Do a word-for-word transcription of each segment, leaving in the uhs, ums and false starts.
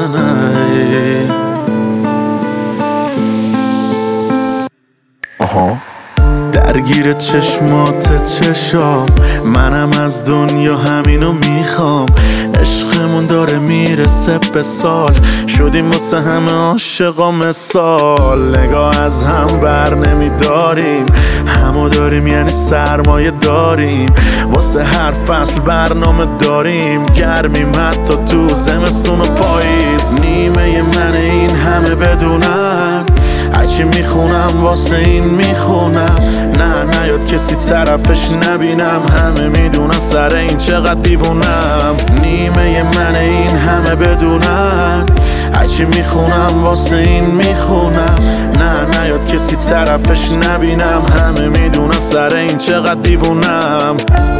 نه نه. آها درگیر چشمات چشام، منم از دنیا همینو میخوام. عشقمون داره میرسه به سال، شدیم واسه همه عاشقا مثال. نگاه از هم بر نمیداریم، همو داریم یعنی سرمایه داریم. واسه هر فصل برنامه داریم، گرمیم حتی تو زمستون و پاییز. نیمه من این همه بدونن، هرچی میخونم واسه این میخونم. نه نیاد کسی طرفش نبینم، همه میدونن سر این چقدر دیوونم. نیمه من این همه بدونن، هرچی میخونم واسه این میخونم. نه نیاد کسی طرفش نبینم، همه میدونن سر این چقدر دیوونم.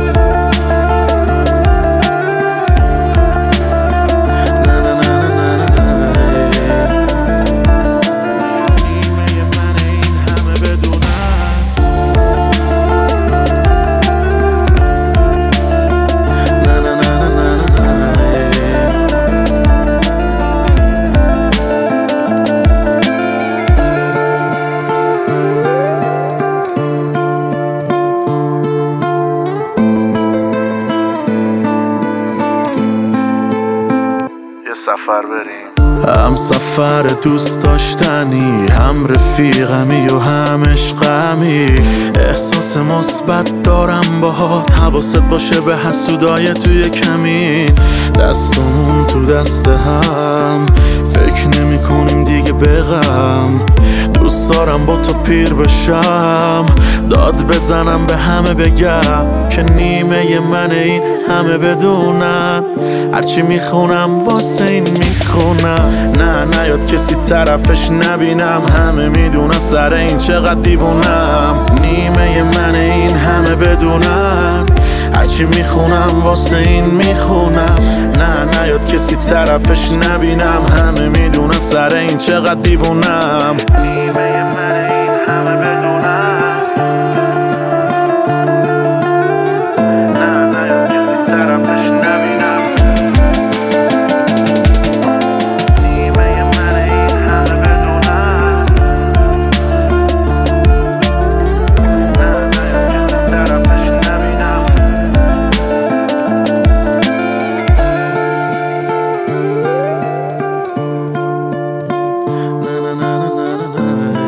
سفر بریم، هم سفر دوست داشتنی، هم رفیقمی و هم عشقمی. احساس مثبت دارم باهات، حواست باشه به حسودای توی کمین. دستمون تو دست هم، فکر نمی کنیم دیگه به غم. دوست دارم با تو پیر بشم، داد بزنم به همه بگم که نیمه من این همه بدونن. هرچی میخونم واسه این میخونم. نه نیاد کسی طرفش نبینم، همه میدونن سر این چقدر دیوونم. نیمه من این همه بدونن، هرچی میخونم واسه این میخونم. نه نیاد کسی طرفش نبینم، همه میدونن سر این چقدر دیوونم. نیمه من این همه بدونن، نه نیاد کسی طرفش نبینم. نیمه من این همه بدونن، نه نیاد کسی طرفش نبینم.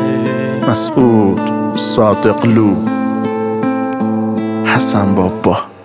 مسعود صادقلو، حسن بابا.